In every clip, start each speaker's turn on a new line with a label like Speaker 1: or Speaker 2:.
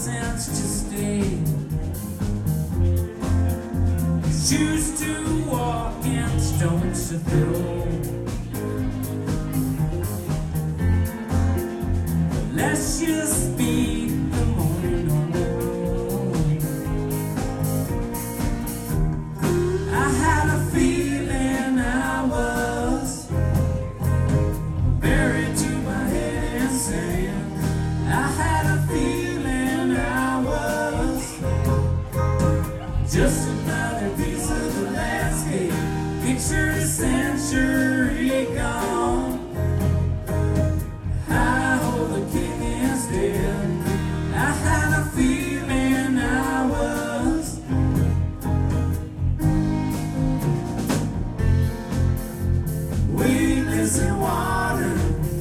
Speaker 1: sense to stay. Shoes to walk and stones to throw. Let's just speed the morning on. I had a feeling I was buried to my head in sand. I had a feeling I was just another piece of the landscape. Picture a century gone. I hold the king instead. I had a feeling I was weightless in water.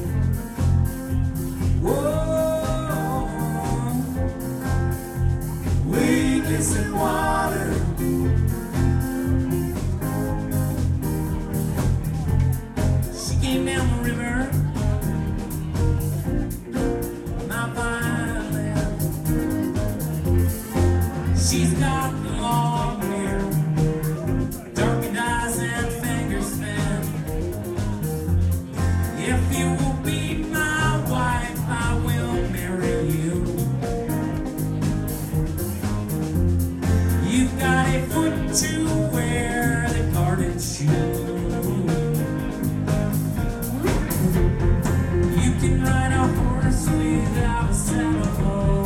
Speaker 1: Whoa, weightless in water. She came down the river, my violet. She's got the long hair, darkened eyes and fingers thin. If you will be my wife, I will marry you. You've got a foot to wear the garden shoe. You can ride a horse without a saddle.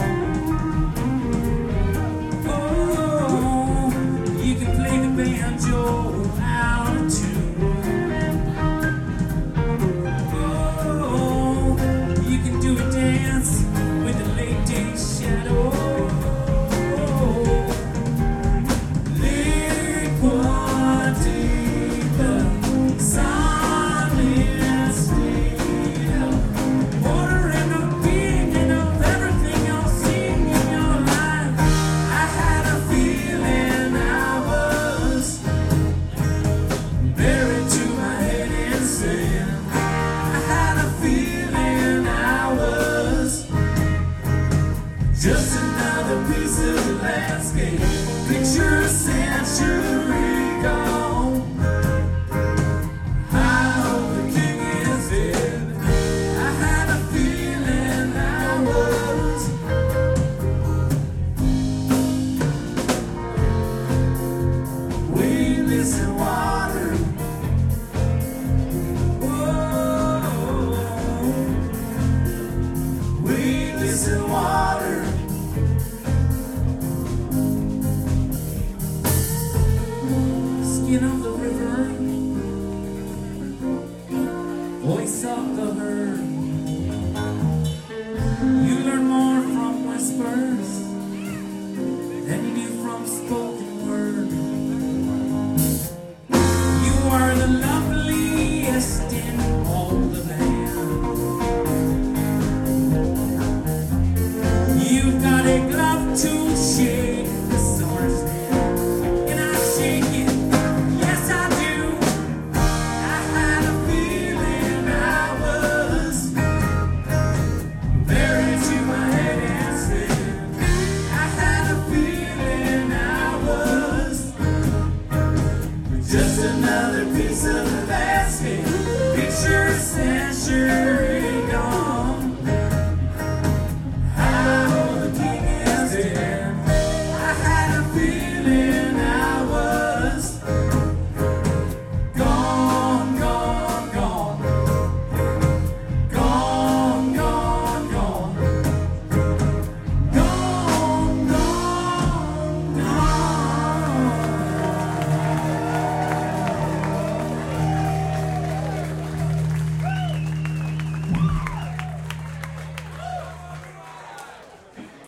Speaker 1: Oh, you can play the banjo out of tune. Oh, you can do a dance with the late day shadow. Liquid deep, silent state. Water and the beginning of everything you'll see in your life. I had a feeling I was buried to my head in sand. I had a feeling I was just another piece of the landscape. Picture a century gone. I hope the king is dead. I had a feeling I was weightless in water. Whoa, weightless in water. Skin of the river, voice of the herd. You learn more from whispers than you do from spoken